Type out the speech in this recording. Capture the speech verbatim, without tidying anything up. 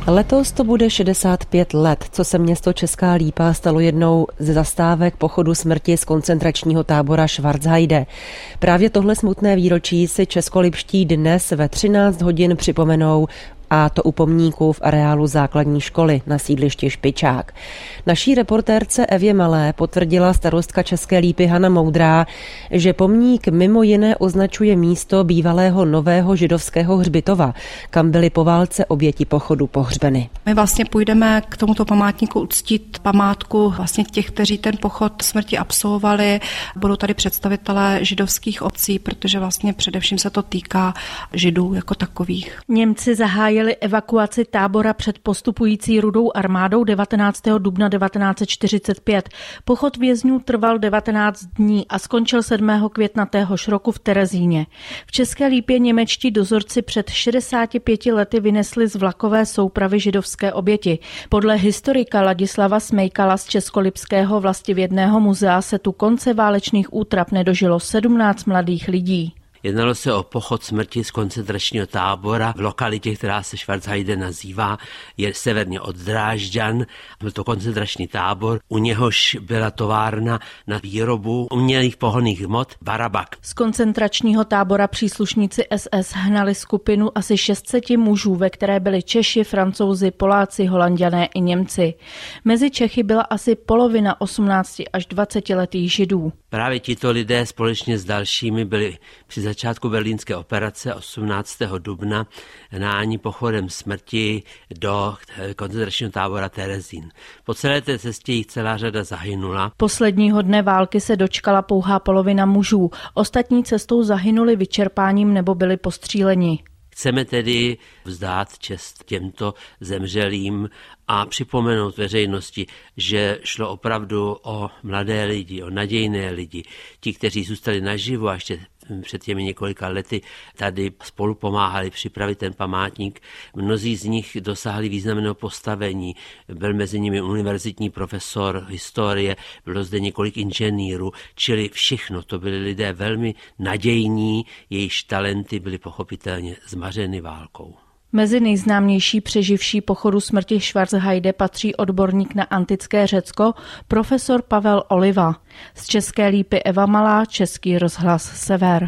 Letos to bude šedesát pět let, co se město Česká Lípa stalo jednou ze zastávek pochodu smrti z koncentračního tábora Schwarzheide. Právě tohle smutné výročí si českolipští dnes ve třináct hodin připomenou, a to u pomníku v areálu základní školy na sídlišti Špičák. Naší reportérce Evě Malé potvrdila starostka České Lípy Hana Moudrá, že pomník mimo jiné označuje místo bývalého nového židovského hřbitova, kam byly po válce oběti pochodu pohřbeny. My vlastně půjdeme k tomuto památníku uctít památku vlastně těch, kteří ten pochod smrti absolvovali. Budou tady představitelé židovských obcí, protože vlastně především se to týká židů jako takových. Němci zahájili evakuaci tábora před postupující Rudou armádou devatenáctého dubna devatenáct set čtyřicet pět. Pochod vězňů trval devatenáct dní a skončil sedmého května téhož roku v Terezíně. V České Lípě němečtí dozorci před šedesáti pěti lety vynesli z vlakové soupravy židovské oběti. Podle historika Ladislava Smejkala z Českolipského vlastivědného muzea se tu konce válečných útrap nedožilo sedmnáct mladých lidí. Jednalo se o pochod smrti z koncentračního tábora v lokalitě, která se Schwarzheide nazývá, je severně od Drážďan. Byl to koncentrační tábor, u něhož byla továrna na výrobu umělých pohonných hmot Barabak. Z koncentračního tábora příslušníci S S hnali skupinu asi šest set mužů, ve které byli Češi, Francouzi, Poláci, Holanďané i Němci. Mezi Čechy byla asi polovina osmnácti až dvacetiletých Židů. Právě tito lidé společně s dalšími byli při začátku berlínské operace osmnáctého dubna náni pochodem smrti do koncentračního tábora Terezín. Po celé té cestě jich celá řada zahynula. Posledního dne války se dočkala pouhá polovina mužů. Ostatní cestou zahynuli vyčerpáním nebo byli postříleni. Chceme tedy vzdát čest těmto zemřelým a připomenout veřejnosti, že šlo opravdu o mladé lidi, o nadějné lidi. Ti, kteří zůstali naživu a ještě před těmi několika lety tady spolu pomáhali připravit ten památník. Mnozí z nich dosáhli významného postavení. Byl mezi nimi univerzitní profesor historie, bylo zde několik inženýrů, čili všechno. To byli lidé velmi nadějní, jejichž talenty byly pochopitelně zmařeny válkou. Mezi nejznámější přeživší pochodu smrti Schwarzheide patří odborník na antické Řecko, profesor Pavel Oliva. Z České Lípy Eva Malá, Český rozhlas Sever.